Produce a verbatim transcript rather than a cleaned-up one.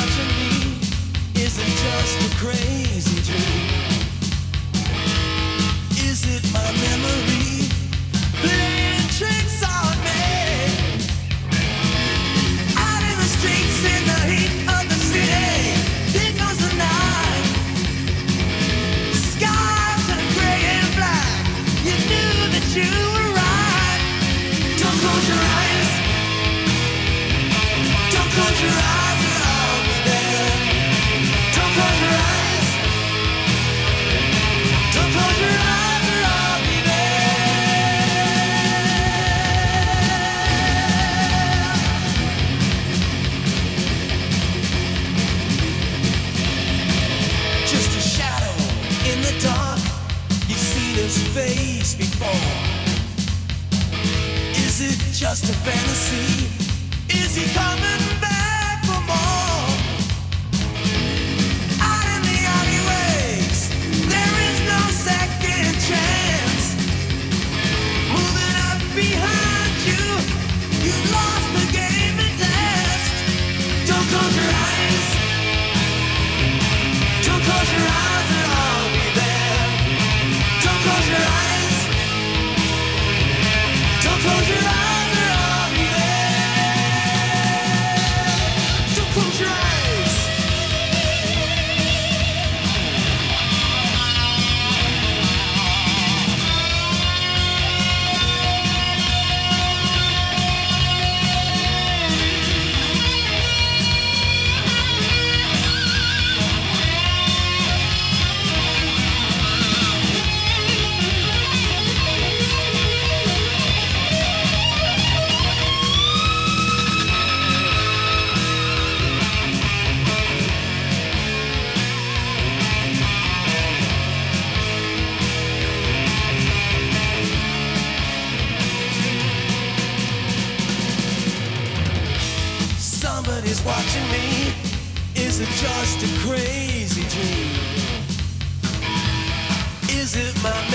watching me isn't just a crazy dream. Is it my memory playing tricks on me? Out in the streets in the heat of the city, there goes the night. Skies are gray and black. You knew that you were right. Don't close your eyes. Don't close your eyes and I'll be there. Don't close your eyes. Don't close your eyes or I'll be there. Just a shadow in the dark. You've seen his face before. Is it just a fantasy? Is he coming back for more? Out in the alleyways, there is no second chance. Moving up behind you, you lost the game at last. Don't close your eyes. Don't close your eyes and I'll be there. Don't close your eyes. Don't close your eyes or I'll be there. Don't close your eyes. Somebody's watching me. Is it just a crazy dream? Is it my